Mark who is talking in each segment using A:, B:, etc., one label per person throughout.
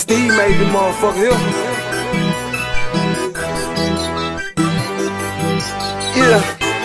A: Steve made the motherfucker here.
B: Yeah.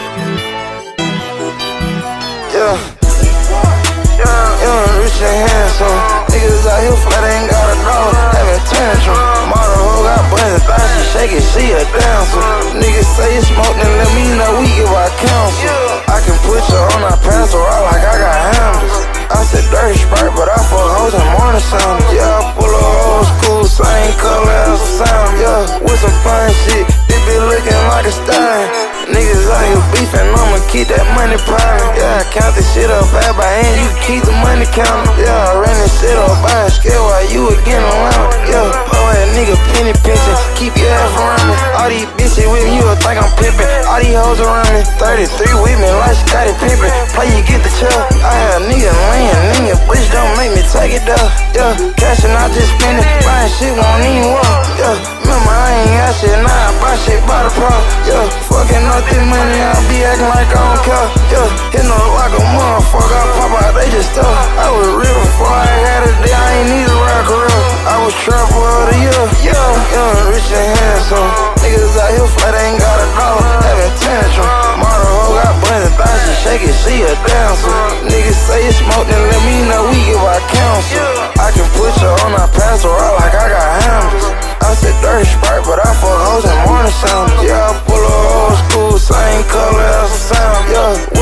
B: Rich and handsome. Niggas out here flat ain't got a dollar, having tantrum. Model hoe got buttons, thigh, she shake it, she a dancer. Niggas say it's smoke, then let me know we give our counsel. I can put you on a pastoral like I got handles. I said dirty Sprite, but I fuck hoes in morning sun. Yeah, I pull a old school, same color as the sound. Yeah, with some fun shit, this be looking like a stain. Niggas out here beefing, I'ma keep that money piling. Yeah, I count this shit up bad by hand, you keep the money counting. Yeah, I ran this shit up by a scale while you were getting around. Yeah, poor ass nigga penny pinching, keep your ass around me. All these bitches with me, you would think I'm pimping. All these hoes around me, 33 with me like Scottie Pippen. Play, you get the chuck. I had nigga laying, nigga, bitch don't make me take it up. Yeah, cashing out just spending, buying shit won't even walk. Yeah, remember I ain't got shit, now I buy shit by the pro. Yeah, fucking up this money, I be acting like I don't care. Yeah, hitting up like a motherfucker, I pop out, they just stuck. I was real before I had a day, I ain't need a rock career. I was trapper of the year. Yeah, rich and handsome. Niggas out here flat ain't got a dollar, having tantrum. Model hoe got buttons, thigh, she shake it, she a dancer. Niggas say it's smoke, then let me know we give our counsel. I can put you on a pastoral like I got handles. I said dirty Sprite, but I fuck hoes in morning sun. Yeah, I pull a old school, same color as the sound. Yeah.